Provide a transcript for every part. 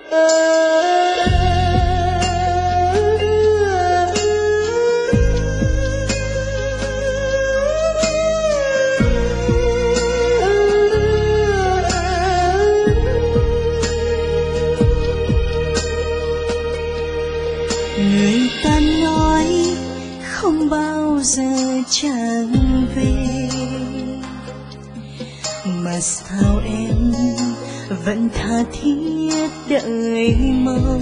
Người ta nói không bao giờ chẳng về, mà sao em vẫn tha thiết đợi mong.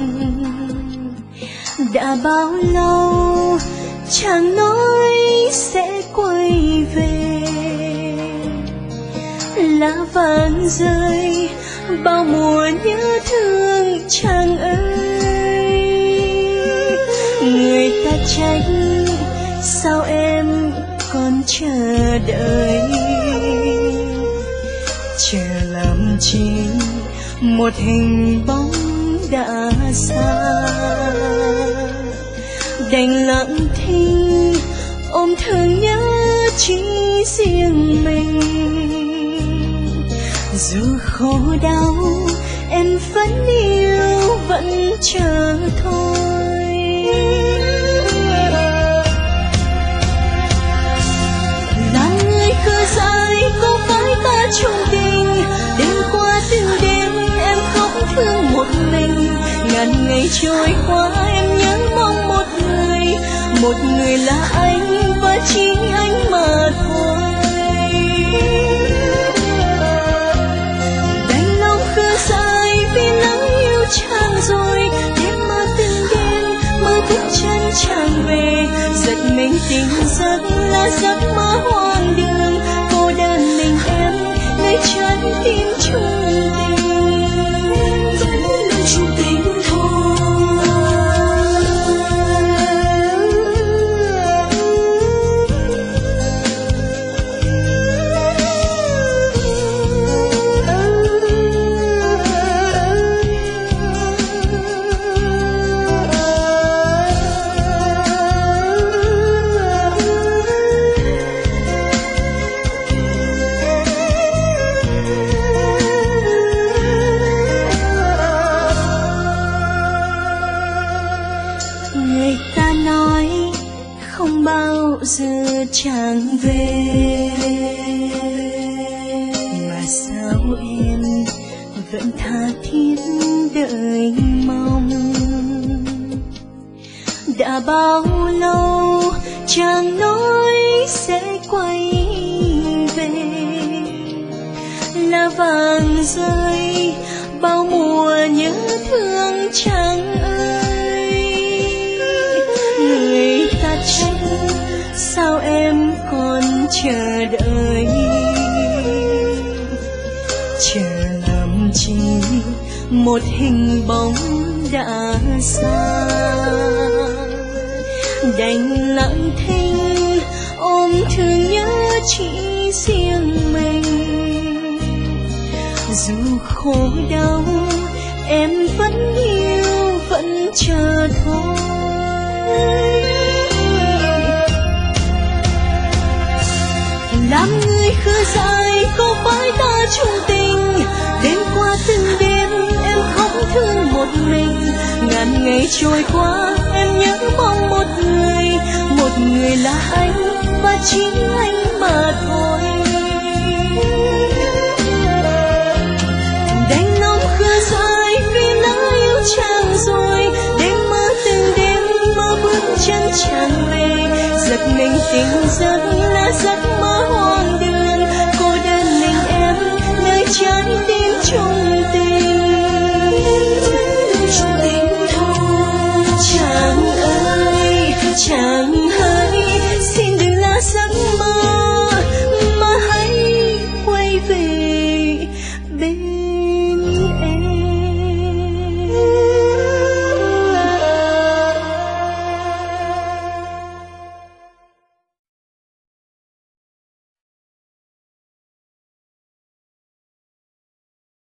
Đã bao lâu chẳng nói sẽ quay về, lá vàng rơi bao mùa nhớ thương chàng ơi. Người ta trách sao em còn chờ đợi, chờ làm chi một hình bóng đã xa. Đành lặng thinh ôm thương nhớ chỉ riêng mình, dù khổ đau em vẫn yêu vẫn chờ thôi. Là người khờ dại có phải ta chung tình, đêm qua từng đêm em khóc thương một mình. Ngàn ngày trôi qua em nhớ mong một người là anh và chỉ anh mà thôi. Đành lòng khờ dại vì nắng yêu chàng rồi, đêm mơ từng đêm mơ bước chân chàng về. Giật mình tỉnh giấc là giấc mơ hoang đường, cô đơn mình em nơi trái tim chung tình. Vẫn luôn chung tình thôi. Người ta nói không bao giờ chẳng về, mà sao em vẫn tha thiết đợi mong. Đã bao lâu chẳng nói sẽ quay về, lá vàng rơi bao mùa nhớ thương chàng ơi. Người ta trách sao em còn chờ đợi, chờ làm chi một hình bóng đã xa. Đành lặng thinh ôm thương nhớ chỉ riêng mình, dù khổ đau em vẫn yêu vẫn chờ thôi. Làm người khờ dại có phải ta chung tình, đêm qua từng đêm em khóc thương một mình. Ngàn ngày trôi qua em nhớ mong một người là anh và chỉ anh mà thôi. Đành lòng khờ dại vì đã yêu chàng rồi, đêm mơ từng đêm mơ bước chân chàng về. Giật mình tỉnh giấc là giấc mơ hoang đường, cô đơn mình em nơi trái tim chung tình. Chung tình thôi. Chàng ơi chàng